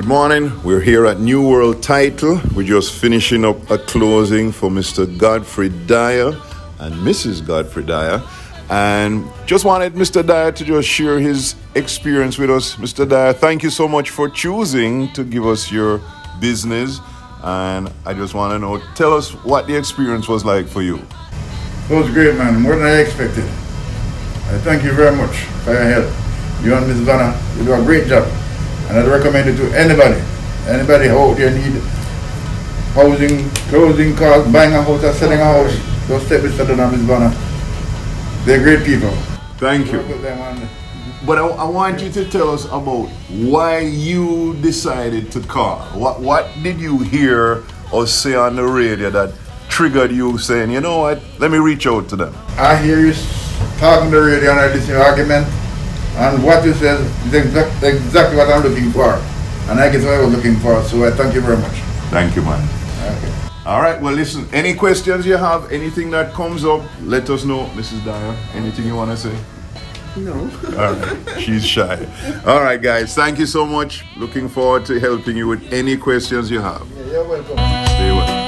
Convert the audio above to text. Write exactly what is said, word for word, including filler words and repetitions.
Good morning. We're here at New World Title. We're just finishing up a closing for Mister Godfrey Dyer and Missus Godfrey Dyer. And just wanted Mister Dyer to just share his experience with us. Mister Dyer, thank you so much for choosing to give us your business. And I just want to know, tell us what the experience was like for you. It was great, man. More than I expected. I thank you very much for your help. You and Miz Vanna, you do a great job. And I'd recommend it to anybody. Anybody out there need housing, closing cars, buying a house or selling a house. Just step Mister Dunn and Miz Vanna. They're great people. Thank you. But I, I want you to tell us about why you decided to call. What what did you hear or say on the radio that triggered you saying, you know what, let me reach out to them? I hear you talking to the radio and I listen to your argument. And what you said is exact, exactly what I'm looking for. And I get what I was looking for. So I thank you very much. Thank you, man. Okay. All right, well, listen, any questions you have, anything that comes up, let us know, Missus Dyer. Anything you want to say? No. All right, she's shy. All right, guys, thank you so much. Looking forward to helping you with any questions you have. Yeah, you're welcome. Stay well.